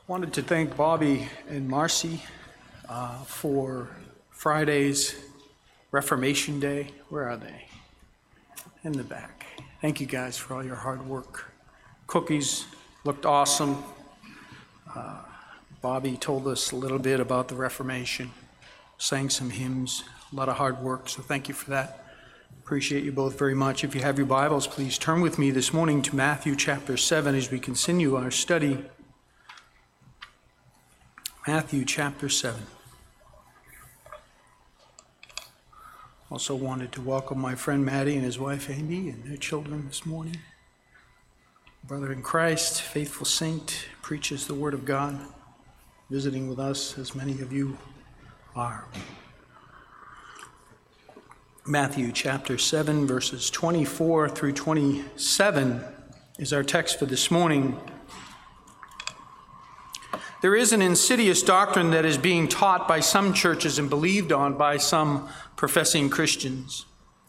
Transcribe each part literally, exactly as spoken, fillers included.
Wanted to thank Bobby and Marcy uh, for Friday's Reformation Day. Where are they? In the back. Thank you guys for all your hard work. Cookies looked awesome. Uh, Bobby told us a little bit about the Reformation, sang some hymns, a lot of hard work, so thank you for that. Appreciate you both very much. If you have your Bibles, please turn with me this morning to Matthew chapter seven as we continue our study. Matthew chapter seven. Also wanted to welcome my friend Maddie and his wife Amy and their children this morning. Brother in Christ, faithful saint, preaches the word of God, visiting with us as many of you are. Matthew chapter seven, verses twenty-four through twenty-seven is our text for this morning. There is an insidious doctrine that is being taught by some churches and believed on by some professing Christians.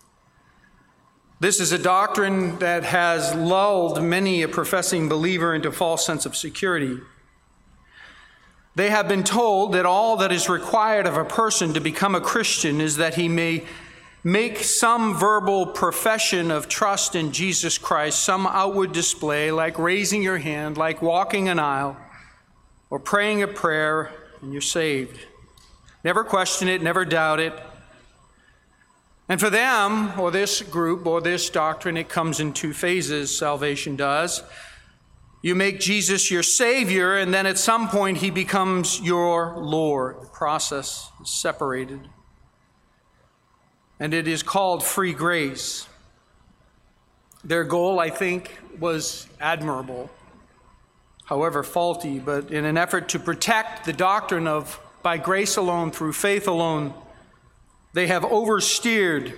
This is a doctrine that has lulled many a professing believer into a false sense of security. They have been told that all that is required of a person to become a Christian is that he may make some verbal profession of trust in Jesus Christ, some outward display, like raising your hand, like walking an aisle, or praying a prayer, and you're saved. Never question it, never doubt it. And for them, or this group, or this doctrine, it comes in two phases, salvation does. You make Jesus your Savior, and then at some point he becomes your Lord. The process is separated. And it is called free grace. Their goal, I think, was admirable, however faulty, but in an effort to protect the doctrine of by grace alone, through faith alone, they have oversteered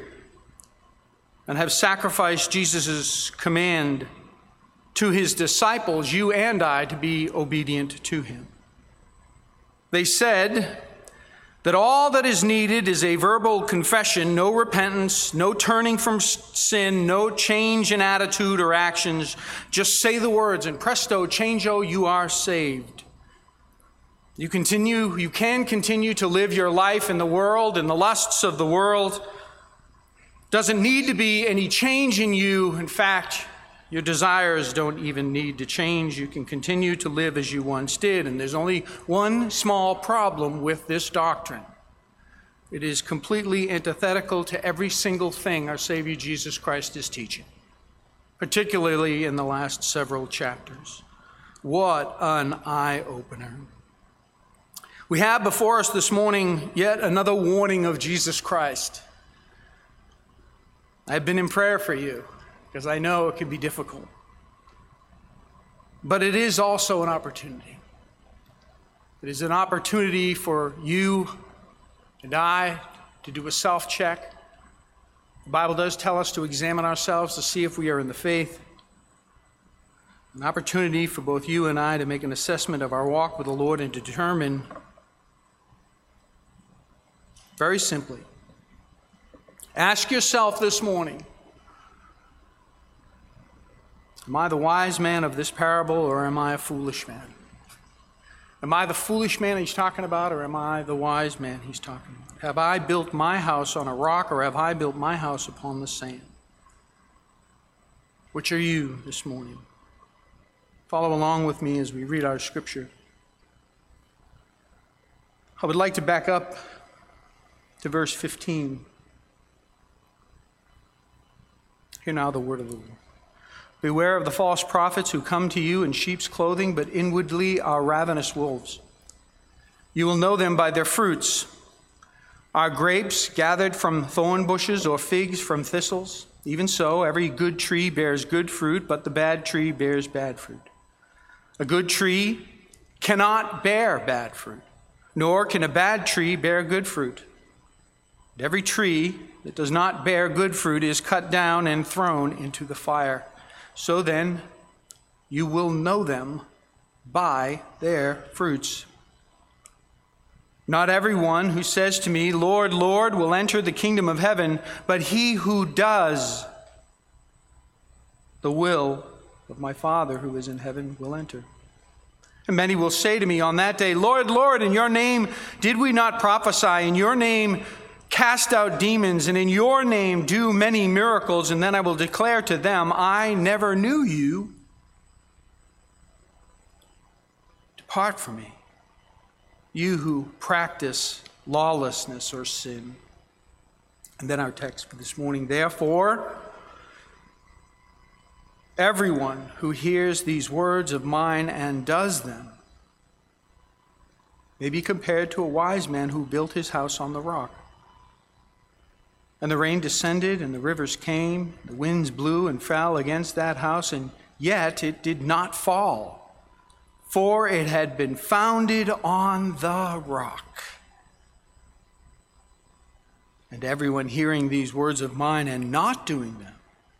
and have sacrificed Jesus' command to his disciples, you and I, to be obedient to him. They said that all that is needed is a verbal confession, no repentance, no turning from sin, no change in attitude or actions. Just say the words and presto, changeo, you are saved. You continue, you can continue to live your life in the world, in the lusts of the world. Doesn't need to be any change in you. In fact, your desires don't even need to change. You can continue to live as you once did. And there's only one small problem with this doctrine. It is completely antithetical to every single thing our Savior Jesus Christ is teaching, particularly in the last several chapters. What an eye-opener. We have before us this morning yet another warning of Jesus Christ. I've been in prayer for you, because I know it can be difficult. But it is also an opportunity. It is an opportunity for you and I to do a self-check. The Bible does tell us to examine ourselves to see if we are in the faith. An opportunity for both you and I to make an assessment of our walk with the Lord and to determine, very simply, ask yourself this morning, am I the wise man of this parable, or am I a foolish man? Am I the foolish man he's talking about, or am I the wise man he's talking about? Have I built my house on a rock, or have I built my house upon the sand? Which are you this morning? Follow along with me as we read our scripture. I would like to back up to verse fifteen. Hear now the word of the Lord. Beware of the false prophets who come to you in sheep's clothing, but inwardly are ravenous wolves. You will know them by their fruits. Are grapes gathered from thorn bushes, or figs from thistles? Even so, every good tree bears good fruit, but the bad tree bears bad fruit. A good tree cannot bear bad fruit, nor can a bad tree bear good fruit. And every tree that does not bear good fruit is cut down and thrown into the fire. So then, you will know them by their fruits. Not everyone who says to me, Lord, Lord, will enter the kingdom of heaven, but he who does the will of my Father who is in heaven will enter. And many will say to me on that day, Lord, Lord, in your name did we not prophesy? In your name cast out demons, and in your name do many miracles? And then I will declare to them, I never knew you. Depart from me, you who practice lawlessness or sin. And then our text for this morning, therefore, everyone who hears these words of mine and does them may be compared to a wise man who built his house on the rock. And the rain descended, and the rivers came, the winds blew and fell against that house, and yet it did not fall, for it had been founded on the rock. And everyone hearing these words of mine and not doing them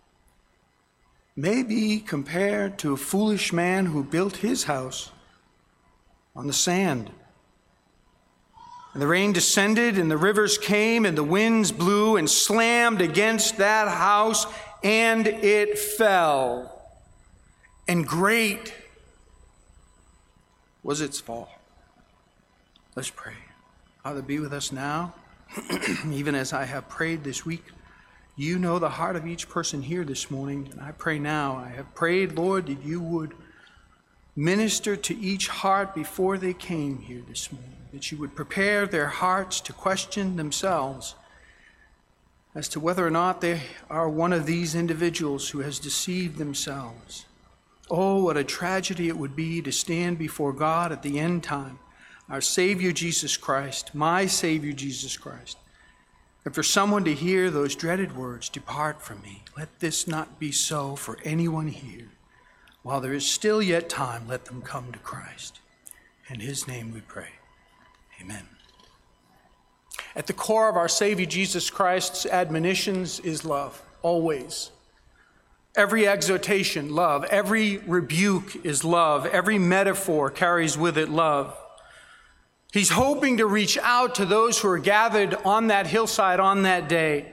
may be compared to a foolish man who built his house on the sand. And the rain descended, and the rivers came, and the winds blew and slammed against that house, and it fell. And great was its fall. Let's pray. Father, be with us now, even as I have prayed this week. You know the heart of each person here this morning, and I pray now. I have prayed, Lord, that you would minister to each heart before they came here this morning, that you would prepare their hearts to question themselves as to whether or not they are one of these individuals who has deceived themselves. Oh, what a tragedy it would be to stand before God at the end time, our Savior Jesus Christ, my Savior Jesus Christ, and for someone to hear those dreaded words, depart from me. Let this not be so for anyone here. While there is still yet time, let them come to Christ. In his name we pray. Amen. At the core of our Savior Jesus Christ's admonitions is love, always. Every exhortation, love. Every rebuke is love. Every metaphor carries with it love. He's hoping to reach out to those who are gathered on that hillside on that day,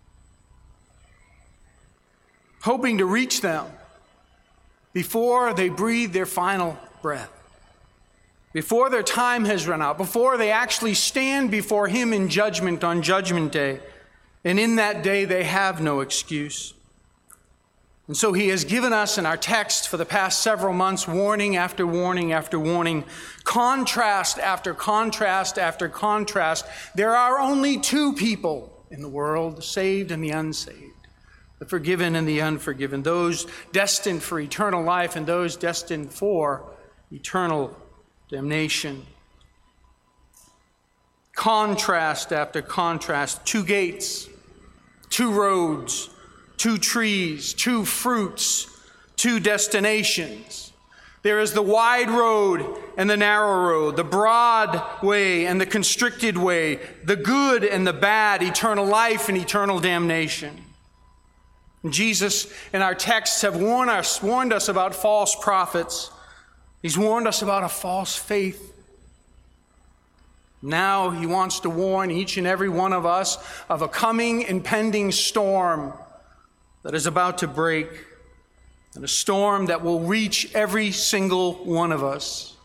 hoping to reach them before they breathe their final breath, before their time has run out, before they actually stand before him in judgment on Judgment Day. And in that day, they have no excuse. And so he has given us in our text for the past several months warning after warning after warning, contrast after contrast after contrast. There are only two people in the world, the saved and the unsaved, the forgiven and the unforgiven, those destined for eternal life and those destined for eternal damnation. Contrast after contrast, two gates, two roads, two trees, two fruits, two destinations. There is the wide road and the narrow road, the broad way and the constricted way, the good and the bad, eternal life and eternal damnation. And Jesus in our texts have warned us, warned us about false prophets. He's warned us about a false faith. Now he wants to warn each and every one of us of a coming impending storm that is about to break, and a storm that will reach every single one of us.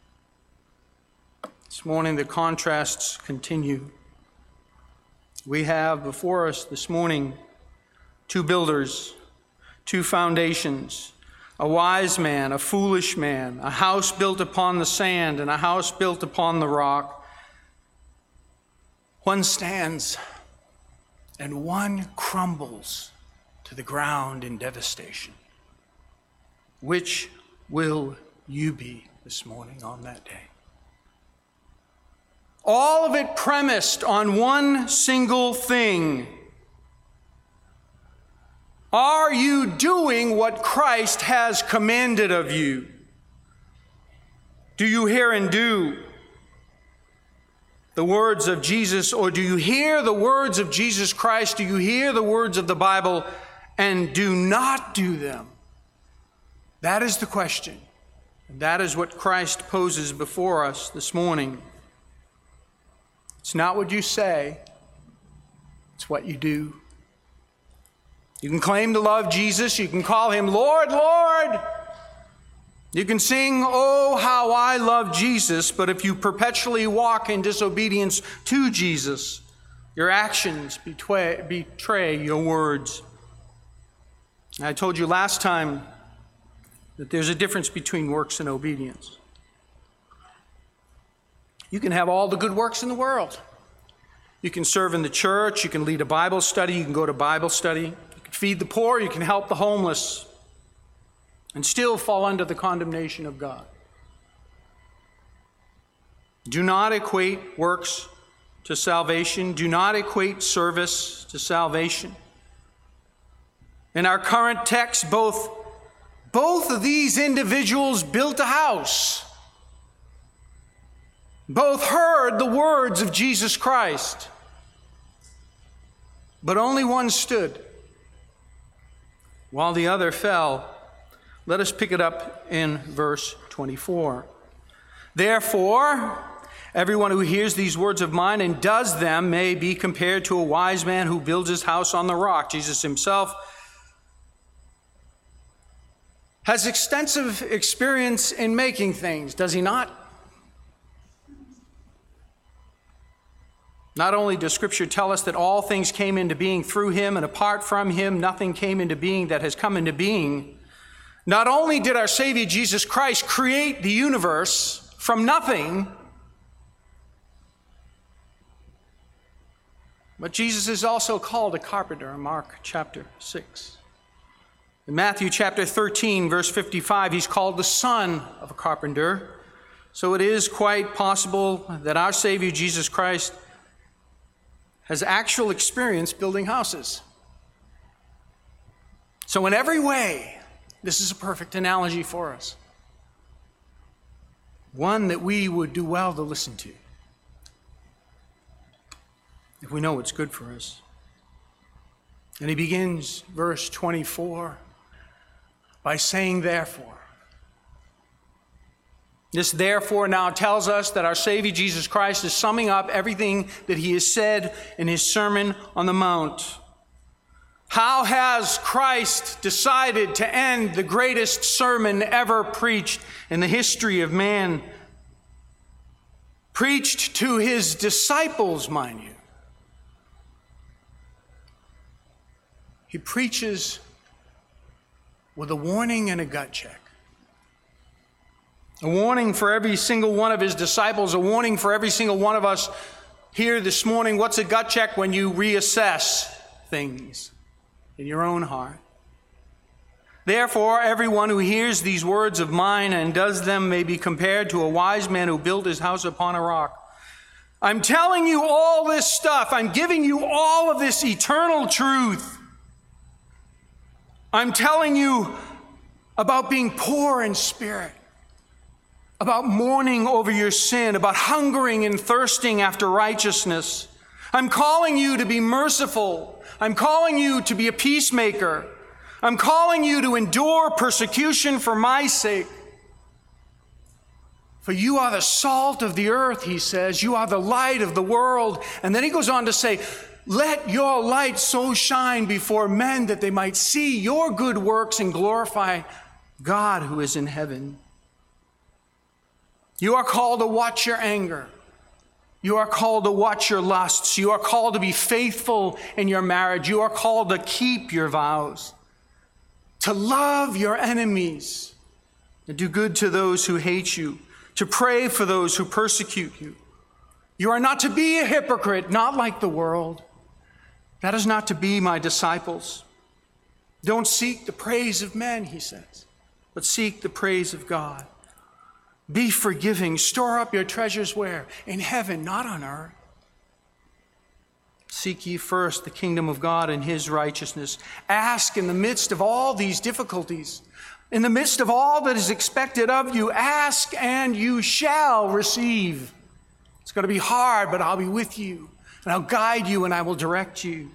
This morning, the contrasts continue. We have before us this morning two builders, two foundations, a wise man, a foolish man, a house built upon the sand and a house built upon the rock. One stands and one crumbles to the ground in devastation. Which will you be this morning on that day? All of it premised on one single thing. Are you doing what Christ has commanded of you? Do you hear and do the words of Jesus, or do you hear the words of Jesus Christ? Do you hear the words of the Bible and do not do them? That is the question. And that is what Christ poses before us this morning. It's not what you say, it's what you do. You can claim to love Jesus, you can call him Lord, Lord. You can sing, "Oh, how I love Jesus," but if you perpetually walk in disobedience to Jesus, your actions betray, betray your words. I told you last time that there's a difference between works and obedience. You can have all the good works in the world. You can serve in the church, you can lead a Bible study, you can go to Bible study, you can feed the poor, you can help the homeless, and still fall under the condemnation of God. Do not equate works to salvation. Do not equate service to salvation. In our current text, both, both of these individuals built a house. Both heard the words of Jesus Christ, but only one stood while the other fell. Let us pick it up in verse twenty-four. Therefore, everyone who hears these words of mine and does them may be compared to a wise man who builds his house on the rock. Jesus himself has extensive experience in making things, does he not? Not only does Scripture tell us that all things came into being through him, and apart from him, nothing came into being that has come into being. Not only did our Savior Jesus Christ create the universe from nothing, but Jesus is also called a carpenter in Mark chapter six. In Matthew chapter thirteen, verse fifty-five, he's called the son of a carpenter. So it is quite possible that our Savior Jesus Christ has actual experience building houses. So in every way, this is a perfect analogy for us. One that we would do well to listen to, if we know what's good for us. And he begins verse twenty-four by saying, therefore. This therefore now tells us that our Savior Jesus Christ is summing up everything that he has said in his Sermon on the Mount. How has Christ decided to end the greatest sermon ever preached in the history of man? Preached to his disciples, mind you. He preaches with a warning and a gut check. A warning for every single one of his disciples, a warning for every single one of us here this morning. What's a gut check? When you reassess things in your own heart. Therefore, everyone who hears these words of mine and does them may be compared to a wise man who built his house upon a rock. I'm telling you all this stuff. I'm giving you all of this eternal truth. I'm telling you about being poor in spirit, about mourning over your sin, about hungering and thirsting after righteousness. I'm calling you to be merciful. I'm calling you to be a peacemaker. I'm calling you to endure persecution for my sake. For you are the salt of the earth, he says. You are the light of the world. And then he goes on to say, let your light so shine before men that they might see your good works and glorify God who is in heaven. You are called to watch your anger. You are called to watch your lusts. You are called to be faithful in your marriage. You are called to keep your vows, to love your enemies, to do good to those who hate you, to pray for those who persecute you. You are not to be a hypocrite, not like the world. That is not to be my disciples. Don't seek the praise of men, he says, but seek the praise of God. Be forgiving. Store up your treasures where? In heaven, not on earth. Seek ye first the kingdom of God and his righteousness. Ask in the midst of all these difficulties, in the midst of all that is expected of you, ask and you shall receive. It's going to be hard, but I'll be with you, and I'll guide you, and I will direct you.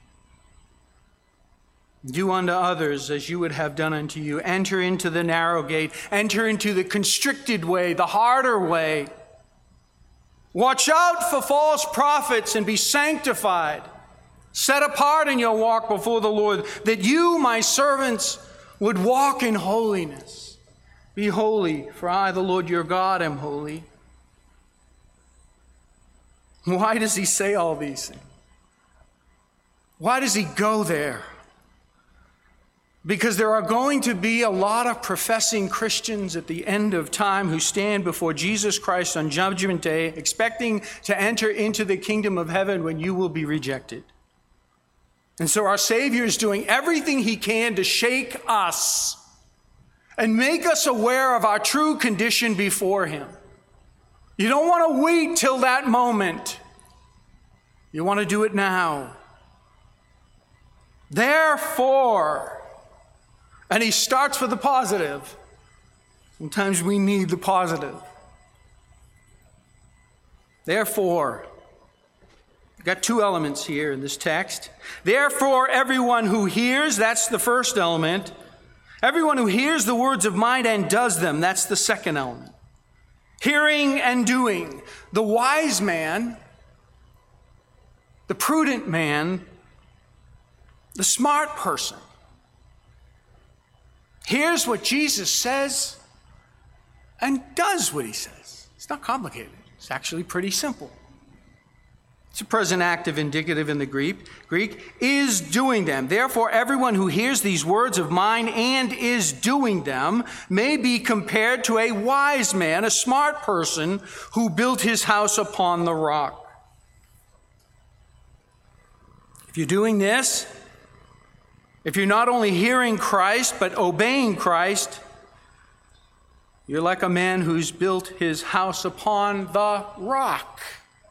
Do unto others as you would have done unto you. Enter into the narrow gate. Enter into the constricted way, the harder way. Watch out for false prophets and be sanctified. Set apart in your walk before the Lord, that you, my servants, would walk in holiness, Be holy, for I, the Lord your God, am holy. Why does he say all these things? Why does he go there? Because there are going to be a lot of professing Christians at the end of time who stand before Jesus Christ on Judgment Day, expecting to enter into the kingdom of heaven when you will be rejected. And so our Savior is doing everything he can to shake us and make us aware of our true condition before him. You don't want to wait till that moment. You want to do it now. Therefore, and he starts with the positive. Sometimes we need the positive. Therefore, we've got two elements here in this text. Therefore, everyone who hears, that's the first element. Everyone who hears the words of mine and does them, that's the second element. Hearing and doing. The wise man, the prudent man, the smart person hears what Jesus says and does what he says. It's not complicated. It's actually pretty simple. It's a present active indicative in the Greek. Greek is doing them. Therefore, everyone who hears these words of mine and is doing them may be compared to a wise man, a smart person who built his house upon the rock. If you're doing this, if you're not only hearing Christ, but obeying Christ, you're like a man who's built his house upon the rock.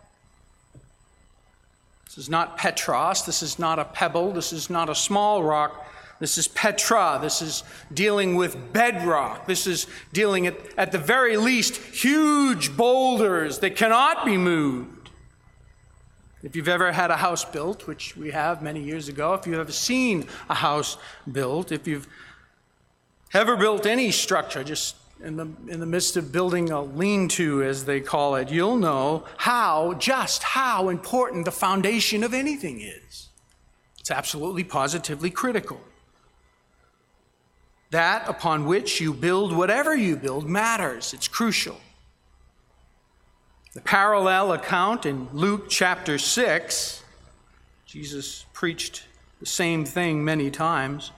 This is not Petros. This is not a pebble. This is not a small rock. This is Petra. This is dealing with bedrock. This is dealing at, at the very least, huge boulders that cannot be moved. If you've ever had a house built, which we have many years ago, if you've ever seen a house built, if you've ever built any structure, just in the, in the midst of building a lean-to, as they call it, you'll know how, just how important the foundation of anything is. It's absolutely positively critical. That upon which you build whatever you build matters. It's crucial. The parallel account in Luke chapter six, Jesus preached the same thing many times.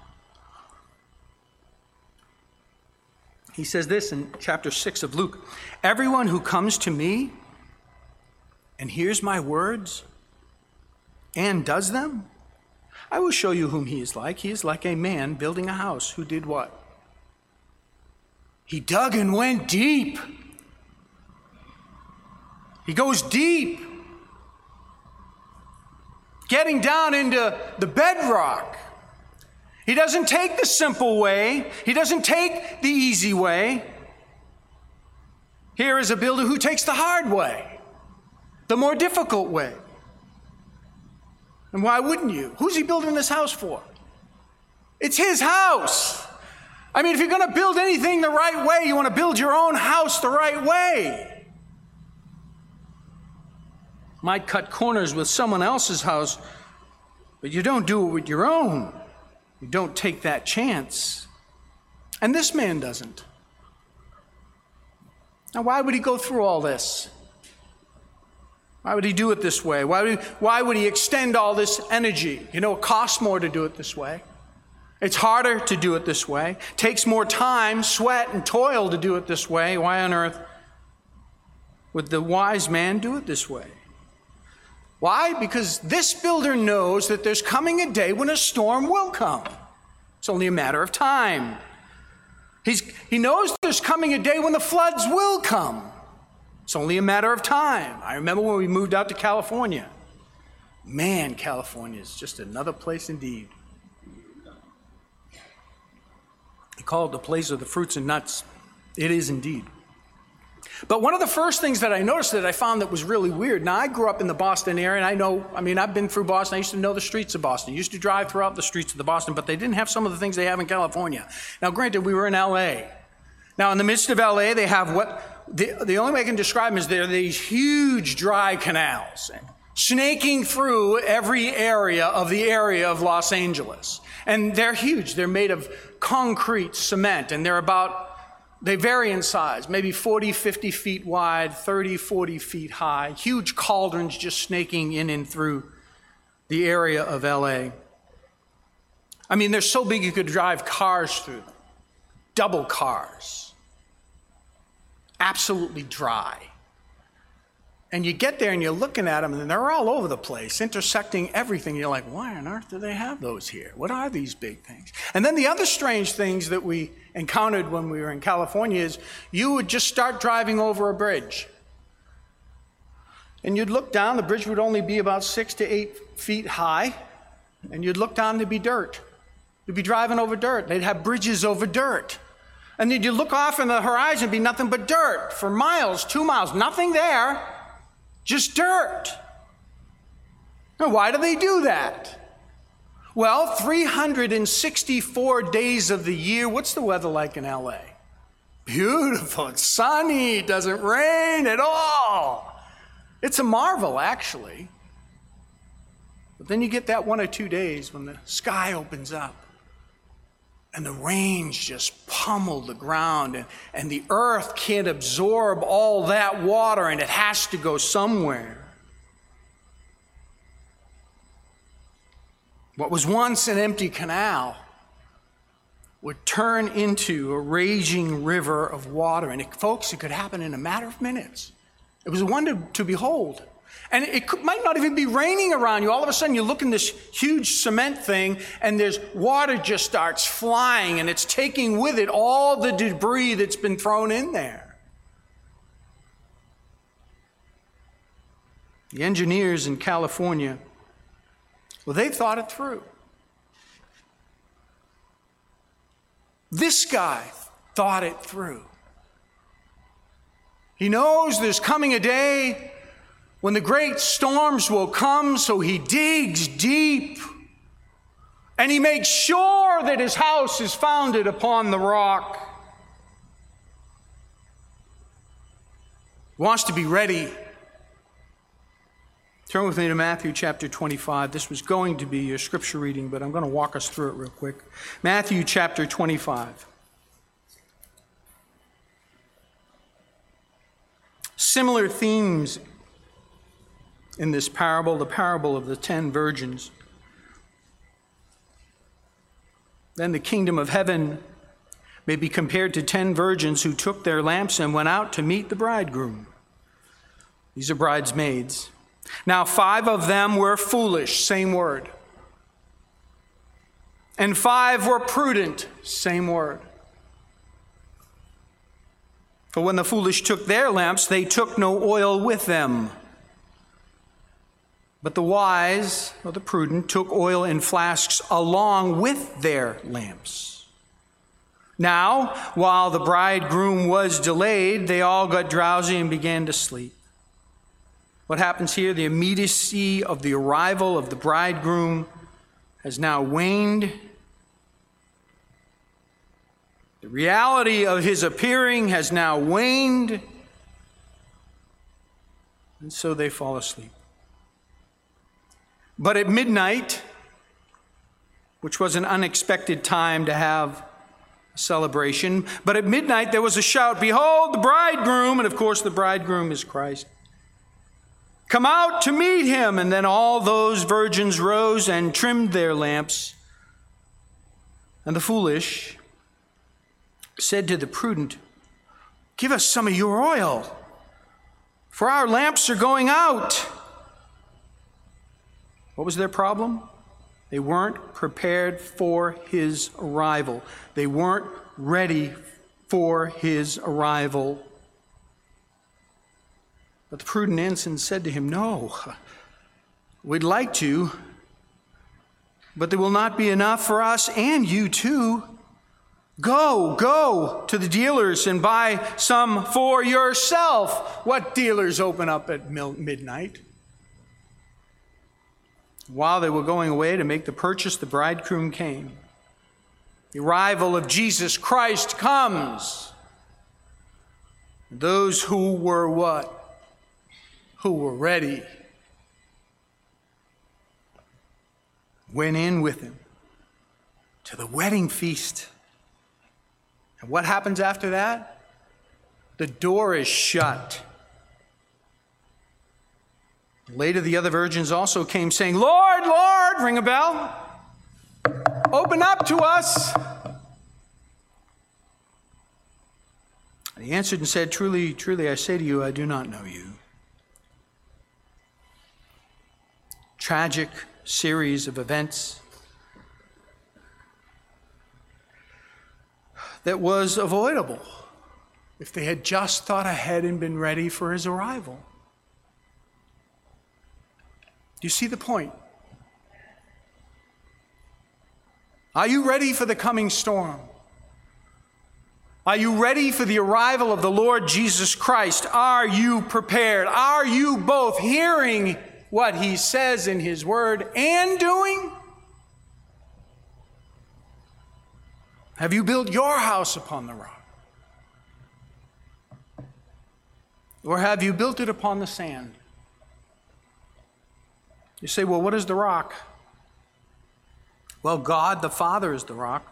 He says this in chapter six of Luke, everyone who comes to me and hears my words and does them, I will show you whom he is like. He is like a man building a house who did what? He dug and went deep. He goes deep, getting down into the bedrock. He doesn't take the simple way. He doesn't take the easy way. Here is a builder who takes the hard way, the more difficult way. And why wouldn't you? Who's he building this house for? It's his house. I mean, if you're going to build anything the right way, you want to build your own house the right way. Might cut corners with someone else's house, but you don't do it with your own. You don't take that chance. And this man doesn't. Now, why would he go through all this? Why would he do it this way? Why would he, why would he extend all this energy? You know, it costs more to do it this way. It's harder to do it this way. It takes more time, sweat, and toil to do it this way. Why on earth would the wise man do it this way? Why? Because this builder knows that there's coming a day when a storm will come. It's only a matter of time. He's, he knows there's coming a day when the floods will come. It's only a matter of time. I remember when we moved out to California. Man, California is just another place indeed. They call it the place of the fruits and nuts. It is indeed. But one of the first things that I noticed that I found that was really weird, now I grew up in the Boston area, and I know, I mean, I've been through Boston. I used to know the streets of Boston. I used to drive throughout the streets of the Boston, but they didn't have some of the things they have in California. Now, granted, we were in L A. Now, in the midst of L A, they have what, the, the only way I can describe them is there are these huge dry canals snaking through every area of the area of Los Angeles. And they're huge. They're made of concrete cement, and they're about They vary in size, maybe forty, fifty feet wide, thirty, forty feet high. Huge cauldrons just snaking in and through the area of L A. I mean, they're so big you could drive cars through them. Double cars. Absolutely dry. And you get there and you're looking at them and they're all over the place, intersecting everything. You're like, why on earth do they have those here? What are these big things? And then the other strange things that we encountered when we were in California is you would just start driving over a bridge. And you'd look down, the bridge would only be about six to eight feet high, and you'd look down, there'd be dirt. You'd be driving over dirt. They'd have bridges over dirt. And then you'd look off in the horizon, it'd be nothing but dirt for miles, two miles, nothing there. Just dirt. Now, why do they do that? Well, three hundred sixty-four days of the year, what's the weather like in L A? Beautiful. It's sunny. It doesn't rain at all. It's a marvel, actually. But then you get that one or two days when the sky opens up and the rains just pummel the ground, and, and the earth can't absorb all that water, and it has to go somewhere. What was once an empty canal would turn into a raging river of water. And it, folks, it could happen in a matter of minutes. It was a wonder to behold. And it could, might not even be raining around you. All of a sudden, you look in this huge cement thing, and there's water just starts flying, and it's taking with it all the debris that's been thrown in there. The engineers in California, well, they thought it through. This guy thought it through. He knows there's coming a day when the great storms will come, so he digs deep and he makes sure that his house is founded upon the rock. He wants to be ready. Turn with me to Matthew chapter twenty-five. This was going to be your scripture reading, but I'm going to walk us through it real quick. Matthew chapter twenty-five. Similar themes in this parable, the parable of the ten virgins. Then the kingdom of heaven may be compared to ten virgins who took their lamps and went out to meet the bridegroom. These are bridesmaids. Now five of them were foolish, same word. And five were prudent, same word. For when the foolish took their lamps, they took no oil with them. But the wise, or the prudent, took oil in flasks along with their lamps. Now, while the bridegroom was delayed, they all got drowsy and began to sleep. What happens here? The immediacy of the arrival of the bridegroom has now waned. The reality of his appearing has now waned. And so they fall asleep. But at midnight, which was an unexpected time to have a celebration, but at midnight there was a shout, "Behold, the bridegroom!" And of course, the bridegroom is Christ. "Come out to meet him." And then all those virgins rose and trimmed their lamps. And the foolish said to the prudent, "Give us some of your oil, for our lamps are going out." What was their problem? They weren't prepared for his arrival. They weren't ready for his arrival. But the prudent answered and said to him, "No, we'd like to, but there will not be enough for us and you too. Go, go to the dealers and buy some for yourself." What dealers open up at midnight? While they were going away to make the purchase, the bridegroom came. The arrival of Jesus Christ comes. Those who were what? Who were ready went in with him to the wedding feast. And what happens after that? The door is shut. Later, the other virgins also came saying, Lord, Lord, ring a bell. Open up to us. And he answered and said, Truly, truly, I say to you, I do not know you. Tragic series of events that was avoidable if they had just thought ahead and been ready for his arrival. Do you see the point? Are you ready for the coming storm? Are you ready for the arrival of the Lord Jesus Christ? Are you prepared? Are you both hearing what he says in his word and doing? Have you built your house upon the rock? Or have you built it upon the sand? You say, well, what is the rock? Well, God the Father is the rock.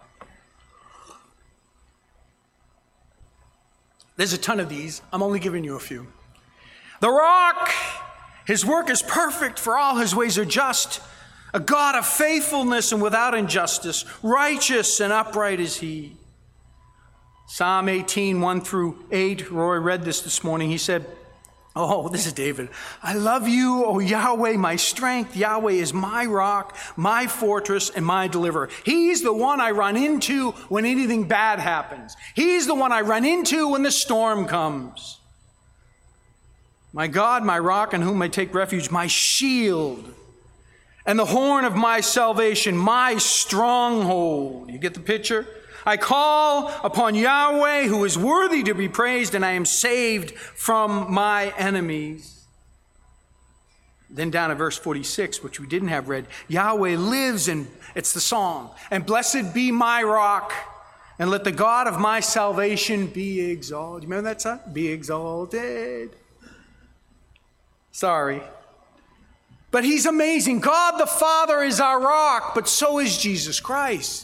There's a ton of these. I'm only giving you a few. The rock, his work is perfect, for all his ways are just. A God of faithfulness and without injustice. Righteous and upright is he. Psalm eighteen, one through eight. Roy read this this morning. He said, oh, this is David. I love you, O Yahweh, my strength. Yahweh is my rock, my fortress, and my deliverer. He's the one I run into when anything bad happens. He's the one I run into when the storm comes. My God, my rock, in whom I take refuge, my shield, and the horn of my salvation, my stronghold. You get the picture? I call upon Yahweh, who is worthy to be praised, and I am saved from my enemies. Then down to verse forty-six, which we didn't have read. Yahweh lives, and it's the song. And blessed be my rock, and let the God of my salvation be exalted. You remember that song? Be exalted. Sorry. But he's amazing. God the Father is our rock, but so is Jesus Christ.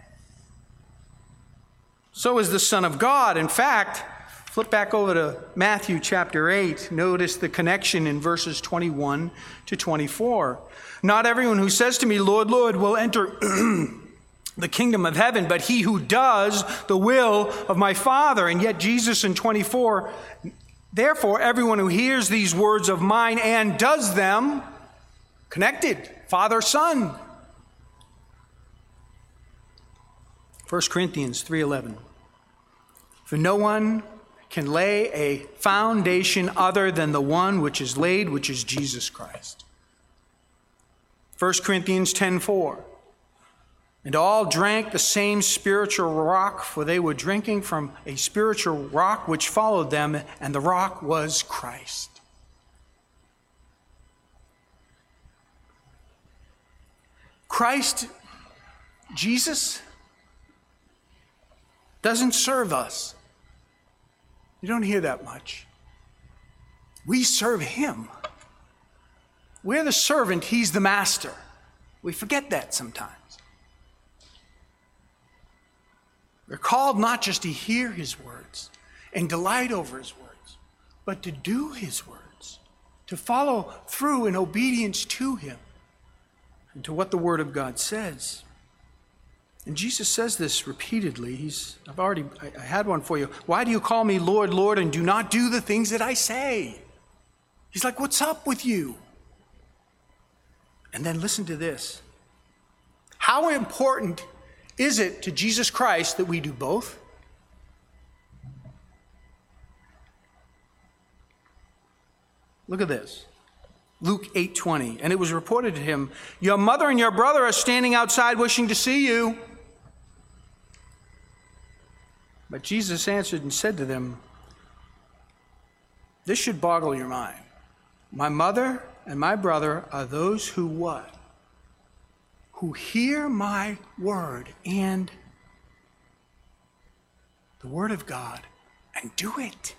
So is the Son of God. In fact, flip back over to Matthew chapter eight. Notice the connection in verses twenty-one to twenty-four. Not everyone who says to me, Lord, Lord, will enter the kingdom of heaven, but he who does the will of my Father. And yet Jesus in twenty-four, therefore everyone who hears these words of mine and does them, connected, Father, Son. First Corinthians three eleven. For no one can lay a foundation other than the one which is laid, which is Jesus Christ. First Corinthians ten four. And all drank the same spiritual rock, for they were drinking from a spiritual rock which followed them, and the rock was Christ. Christ, Jesus, doesn't serve us. You don't hear that much. We serve him. We're the servant, he's the master. We forget that sometimes. We're called not just to hear his words and delight over his words, but to do his words, to follow through in obedience to him and to what the word of God says. And Jesus says this repeatedly. He's, I've already, I, I had one for you. Why do you call me Lord, Lord, and do not do the things that I say? He's like, what's up with you? And then listen to this. How important is it to Jesus Christ that we do both? Look at this. Luke eight twenty. And it was reported to him, your mother and your brother are standing outside wishing to see you. But Jesus answered and said to them, this should boggle your mind. My mother and my brother are those who what? Who hear my word and the word of God and do it.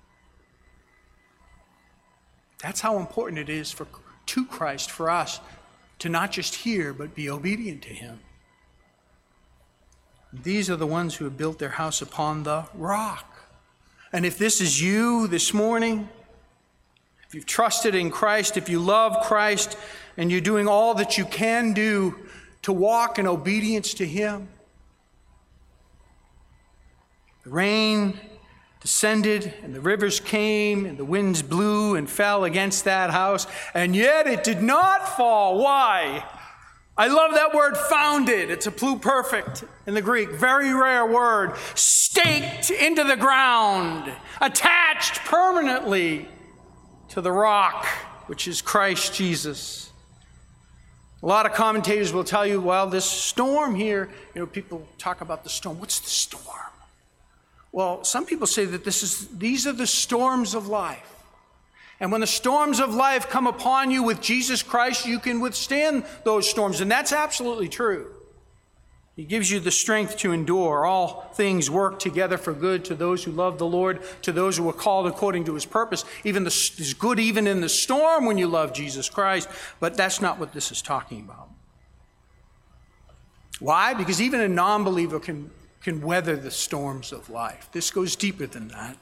That's how important it is for to Christ, for us, to not just hear, but be obedient to him. These are the ones who have built their house upon the rock. And if this is you this morning, if you've trusted in Christ, if you love Christ, and you're doing all that you can do to walk in obedience to Him, the rain descended, and the rivers came, and the winds blew and fell against that house, and yet it did not fall. Why? I love that word founded. It's a pluperfect in the Greek. Very rare word. Staked into the ground. Attached permanently to the rock, which is Christ Jesus. A lot of commentators will tell you, well, this storm here, you know, people talk about the storm. What's the storm? Well, some people say that this is these are the storms of life. And when the storms of life come upon you with Jesus Christ, you can withstand those storms. And that's absolutely true. He gives you the strength to endure. All things work together for good to those who love the Lord, to those who are called according to His purpose. Even the, is good even in the storm when you love Jesus Christ. But that's not what this is talking about. Why? Because even a non-believer can, can weather the storms of life. This goes deeper than that.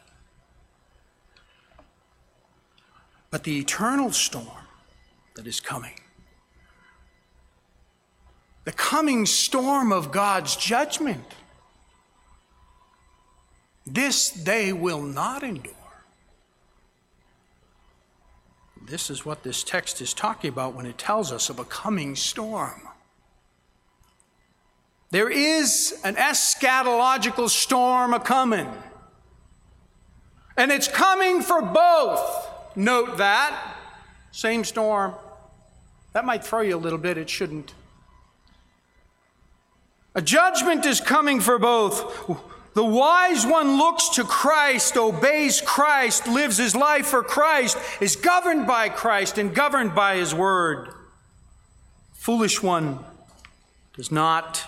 But the eternal storm that is coming, the coming storm of God's judgment, this they will not endure. This is what this text is talking about when it tells us of a coming storm. There is an eschatological storm a-coming, and it's coming for both. Note that. Same storm. That might throw you a little bit. It shouldn't. A judgment is coming for both. The wise one looks to Christ, obeys Christ, lives his life for Christ, is governed by Christ and governed by His word. Foolish one does not.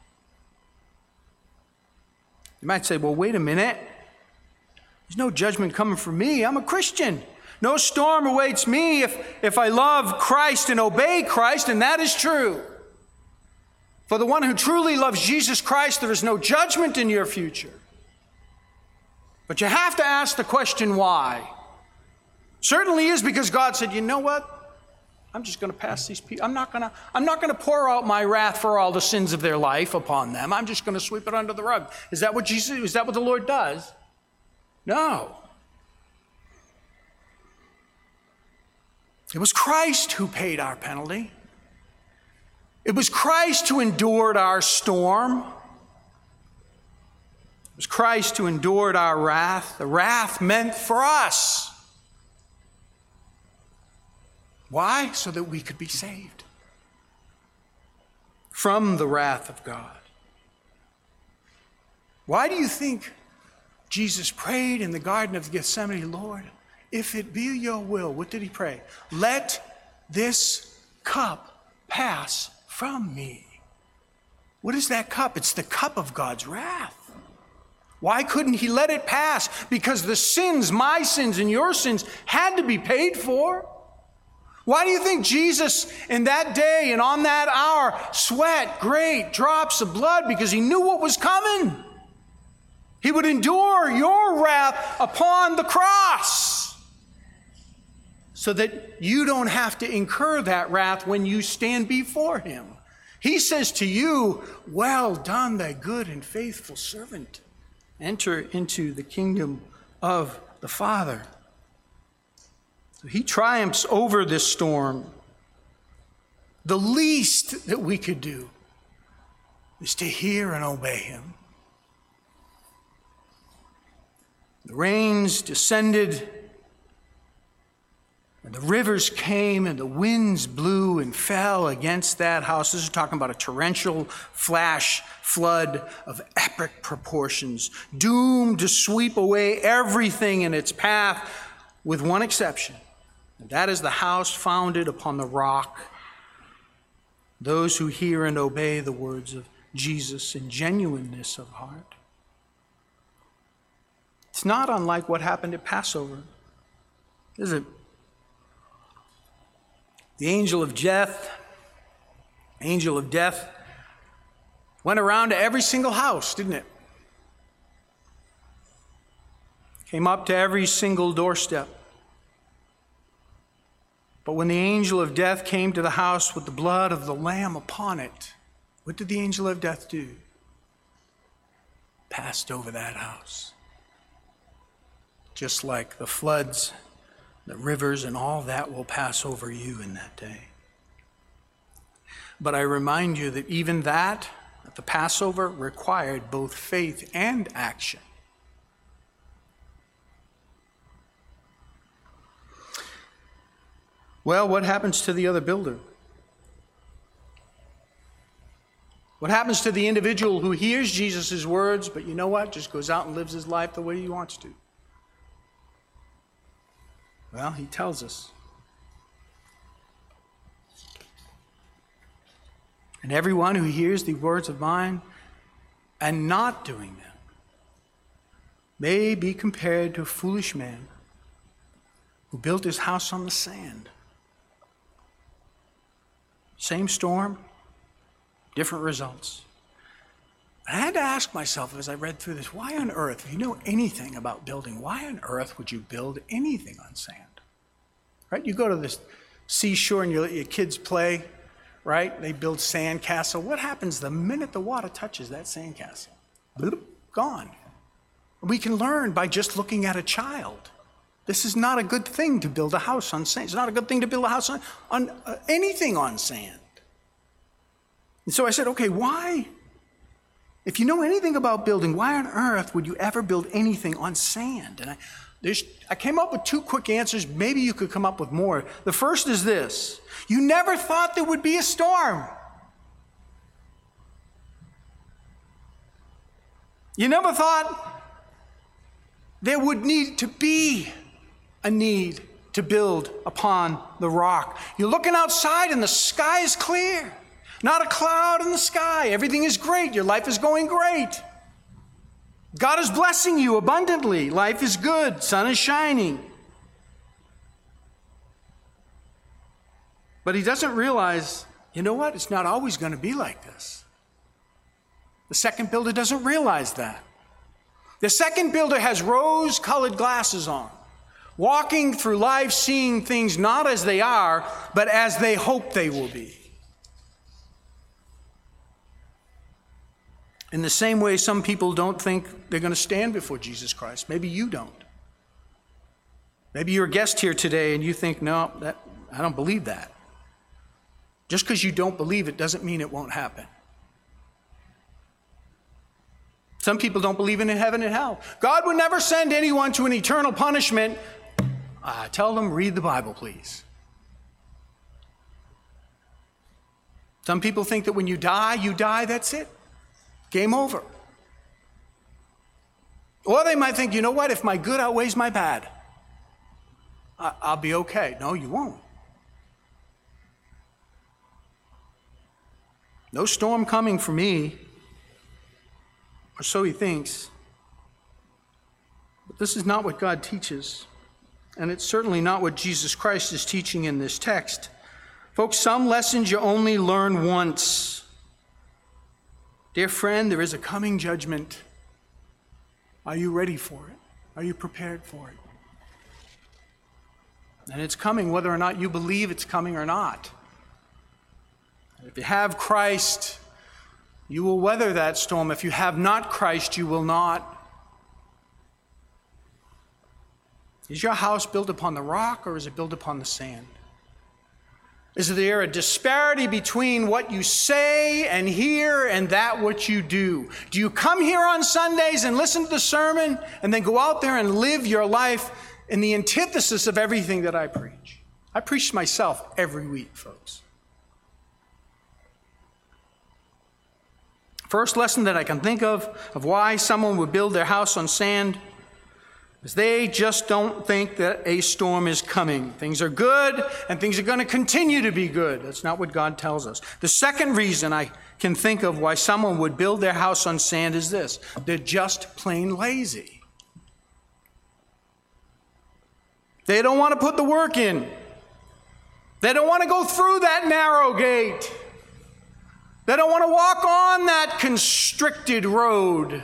You might say, well, wait a minute. There's no judgment coming for me. I'm a Christian. No storm awaits me if, if I love Christ and obey Christ, and that is true. For the one who truly loves Jesus Christ, there is no judgment in your future. But you have to ask the question, why? Certainly is because God said, you know what? I'm just going to pass these people. I'm not going to, I'm not going to pour out my wrath for all the sins of their life upon them. I'm just going to sweep it under the rug. Is that what Jesus, is that what the Lord does? No. It was Christ who paid our penalty. It was Christ who endured our storm. It was Christ who endured our wrath. The wrath meant for us. Why? So that we could be saved from the wrath of God. Why do you think Jesus prayed in the Garden of Gethsemane, Lord, if it be your will? What did He pray? Let this cup pass from me. What is that cup? It's the cup of God's wrath. Why couldn't He let it pass? Because the sins, my sins and your sins, had to be paid for. Why do you think Jesus in that day and on that hour sweat great drops of blood? Because He knew what was coming. He would endure your wrath upon the cross so that you don't have to incur that wrath when you stand before Him. He says to you, well done, thy good and faithful servant. Enter into the kingdom of the Father. So He triumphs over this storm. The least that we could do is to hear and obey Him. The rains descended, and the rivers came, and the winds blew and fell against that house. This is talking about a torrential flash flood of epic proportions, doomed to sweep away everything in its path, with one exception. And that is the house founded upon the rock. Those who hear and obey the words of Jesus in genuineness of heart. It's not unlike what happened at Passover, is it? The angel of death, angel of death Went around to every single house, didn't it? Came up to every single doorstep. But when the angel of death came to the house with the blood of the Lamb upon it, what did the angel of death do? Passed over that house. Just like the floods, the rivers, and all that will pass over you in that day. But I remind you that even that, the Passover, required both faith and action. Well, what happens to the other builder? What happens to the individual who hears Jesus' words, but you know what? Just goes out and lives his life the way he wants to? Well, he tells us. And everyone who hears the words of mine and not doing them may be compared to a foolish man who built his house on the sand. Same storm, different results. I had to ask myself as I read through this, why on earth, if you know anything about building, why on earth would you build anything on sand? Right? You go to the seashore and you let your kids play, right? They build sand castle. What happens the minute the water touches that sand castle? Bloop, gone. We can learn by just looking at a child. This is not a good thing to build a house on sand. It's not a good thing to build a house on, on uh, anything on sand. And so I said, okay, why? If you know anything about building, why on earth would you ever build anything on sand? And I, there's, I came up with two quick answers. Maybe you could come up with more. The first is this. You never thought there would be a storm. You never thought there would need to be a need to build upon the rock. You're looking outside and the sky is clear. Not a cloud in the sky. Everything is great. Your life is going great. God is blessing you abundantly. Life is good. Sun is shining. But he doesn't realize, you know what? It's not always going to be like this. The second builder doesn't realize that. The second builder has rose-colored glasses on, walking through life seeing things not as they are, but as they hope they will be. In the same way, some people don't think they're going to stand before Jesus Christ. Maybe you don't. Maybe you're a guest here today and you think, no, that, I don't believe that. Just because you don't believe it doesn't mean it won't happen. Some people don't believe in heaven and hell. God would never send anyone to an eternal punishment. Uh, tell them, read the Bible, please. Some people think that when you die, you die, that's it. Game over. Or they might think, you know what, if my good outweighs my bad, I- I'll be okay. No, you won't. No storm coming for me, or so he thinks. But this is not what God teaches, and it's certainly not what Jesus Christ is teaching in this text. Folks, some lessons you only learn once. Dear friend, there is a coming judgment. Are you ready for it? Are you prepared for it? And it's coming whether or not you believe it's coming or not. If you have Christ, you will weather that storm. If you have not Christ, you will not. Is your house built upon the rock or is it built upon the sand? Is there a disparity between what you say and hear and that what you do? Do you come here on Sundays and listen to the sermon and then go out there and live your life in the antithesis of everything that I preach? I preach to myself every week, folks. First lesson that I can think of of why someone would build their house on sand is they just don't think that a storm is coming. Things are good and things are going to continue to be good. That's not what God tells us. The second reason I can think of why someone would build their house on sand is this. They're just plain lazy. They don't want to put the work in. They don't want to go through that narrow gate. They don't want to walk on that constricted road.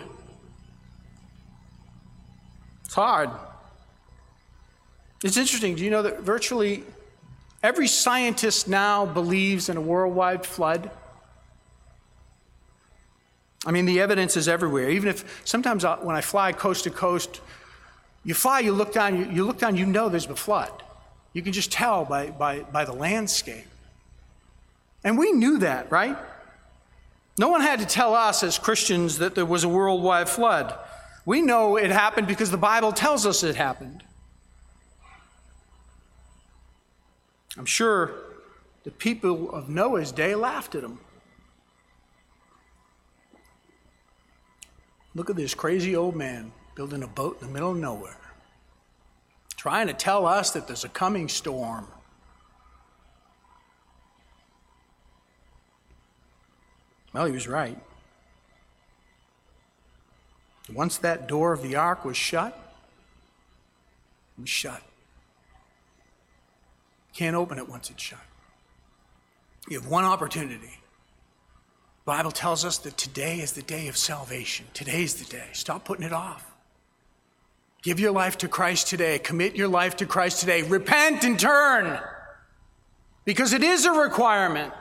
It's hard. It's interesting. Do you know that virtually every scientist now believes in a worldwide flood? I mean, the evidence is everywhere. Even if sometimes I, when I fly coast to coast, you fly, you look down, you, you look down, you know there's a flood. You can just tell by, by, by the landscape. And we knew that, right? No one had to tell us as Christians that there was a worldwide flood. We know it happened because the Bible tells us it happened. I'm sure the people of Noah's day laughed at him. Look at this crazy old man building a boat in the middle of nowhere, trying to tell us that there's a coming storm. Well, he was right. Once that door of the ark was shut, it was shut. Can't open it once it's shut. You have one opportunity. The Bible tells us that today is the day of salvation. Today's the day. Stop putting it off. Give your life to Christ today. Commit your life to Christ today. Repent and turn. Because it is a requirement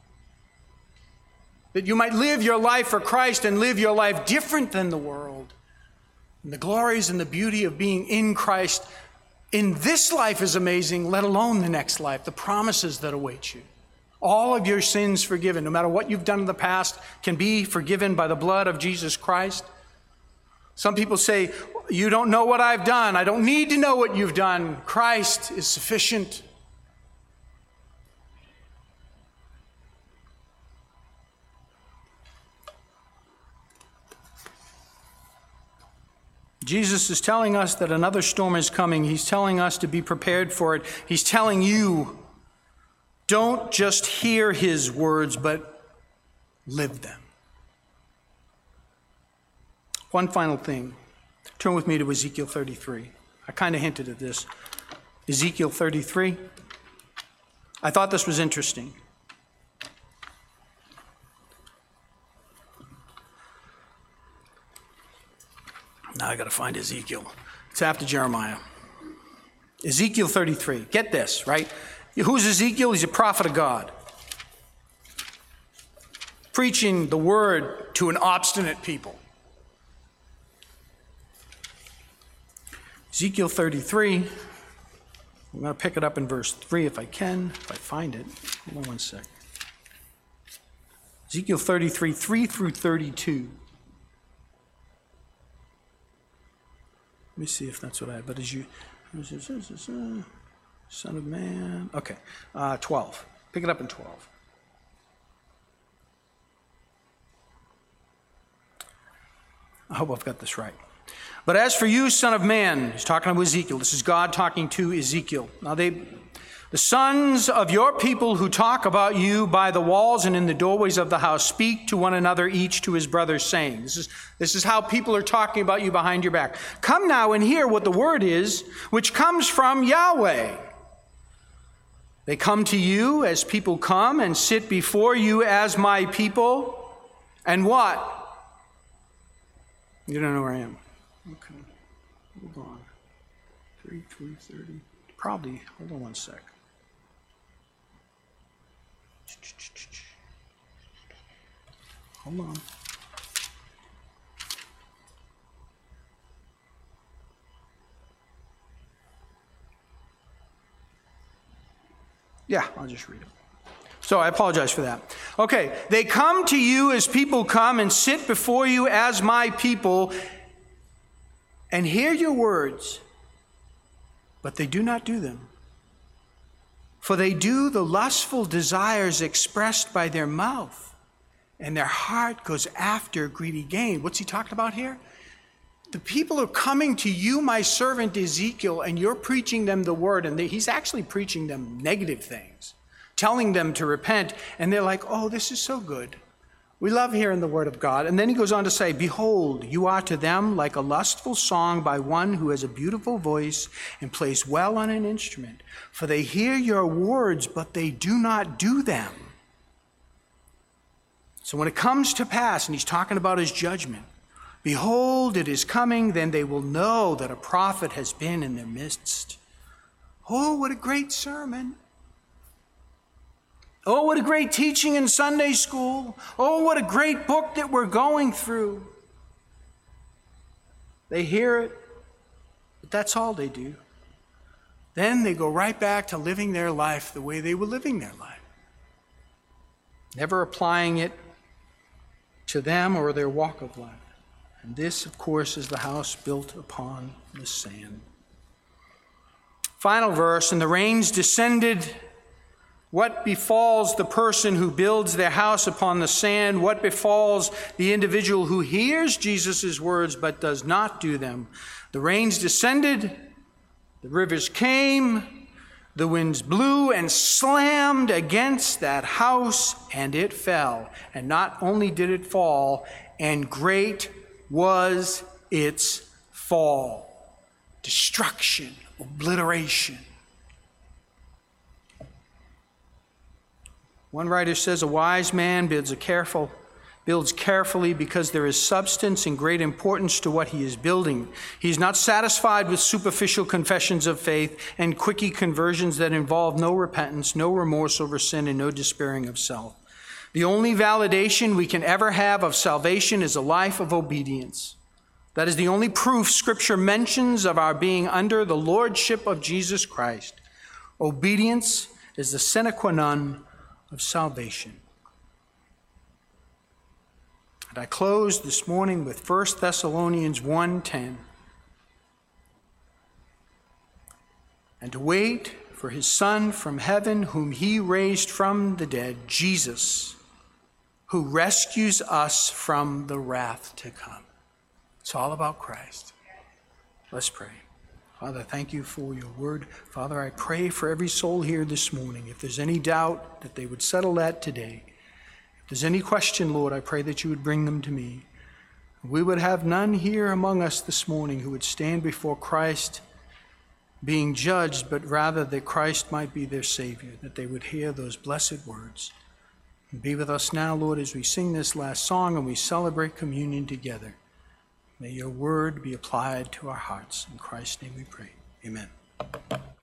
that you might live your life for Christ and live your life different than the world. And the glories and the beauty of being in Christ in this life is amazing, let alone the next life, the promises that await you. All of your sins forgiven, no matter what you've done in the past, can be forgiven by the blood of Jesus Christ. Some people say, you don't know what I've done. I don't need to know what you've done. Christ is sufficient. Jesus is telling us that another storm is coming. He's telling us to be prepared for it. He's telling you, don't just hear his words, but live them. One final thing. Turn with me to Ezekiel thirty-three. I kind of hinted at this. Ezekiel thirty-three. I thought this was interesting. Now I got to find Ezekiel. It's after Jeremiah. Ezekiel thirty-three. Get this, right? Who's Ezekiel? He's a prophet of God. Preaching the word to an obstinate people. Ezekiel thirty-three. I'm going to pick it up in verse three if I can, if I find it. Hold on one sec. Ezekiel thirty-three, three through thirty-two. Let me see if that's what I have. But as you, Son of Man. Okay, uh, twelve. Pick it up in twelve. I hope I've got this right. But as for you, son of man, he's talking to Ezekiel. This is God talking to Ezekiel. Now they, the sons of your people who talk about you by the walls and in the doorways of the house, speak to one another, each to his brother, saying, this is, this is how people are talking about you behind your back. Come now and hear what the word is, which comes from Yahweh. They come to you as people come and sit before you as my people. And what? You don't know where I am. Okay. Hold on. three, three, thirty. Probably. Hold on one sec. Hold on. Yeah, I'll just read it. So I apologize for that. Okay, they come to you as people come and sit before you as my people and hear your words, but they do not do them. For they do the lustful desires expressed by their mouth, and their heart goes after greedy gain. What's he talking about here? The people are coming to you, my servant Ezekiel, and you're preaching them the word, and they, he's actually preaching them negative things, telling them to repent, and they're like, oh, this is so good. We love hearing the word of God. And then he goes on to say, behold, you are to them like a lustful song by one who has a beautiful voice and plays well on an instrument. For they hear your words, but they do not do them. So when it comes to pass, and he's talking about his judgment, behold, it is coming, then they will know that a prophet has been in their midst. Oh, what a great sermon. Oh, what a great teaching in Sunday school. Oh, what a great book that we're going through. They hear it, but that's all they do. Then they go right back to living their life the way they were living their life, never applying it to them or their walk of life. And this, of course, is the house built upon the sand. Final verse, and the rains descended. What befalls the person who builds their house upon the sand? What befalls the individual who hears Jesus' words but does not do them? The rains descended, the rivers came, the winds blew and slammed against that house, and it fell. And not only did it fall, and great was its fall. Destruction, obliteration. One writer says, a wise man builds a careful, builds carefully because there is substance and great importance to what he is building. He is not satisfied with superficial confessions of faith and quickie conversions that involve no repentance, no remorse over sin, and no despairing of self. The only validation we can ever have of salvation is a life of obedience. That is the only proof Scripture mentions of our being under the lordship of Jesus Christ. Obedience is the sine qua non of salvation. And I close this morning with First Thessalonians one ten. And to wait for his Son from heaven, whom he raised from the dead, Jesus, who rescues us from the wrath to come. It's all about Christ. Let's pray. Father, thank you for your word. Father, I pray for every soul here this morning. If there's any doubt, that they would settle that today. If there's any question, Lord, I pray that you would bring them to me. We would have none here among us this morning who would stand before Christ being judged, but rather that Christ might be their Savior, that they would hear those blessed words. And be with us now, Lord, as we sing this last song and we celebrate communion together. May your word be applied to our hearts. In Christ's name we pray. Amen.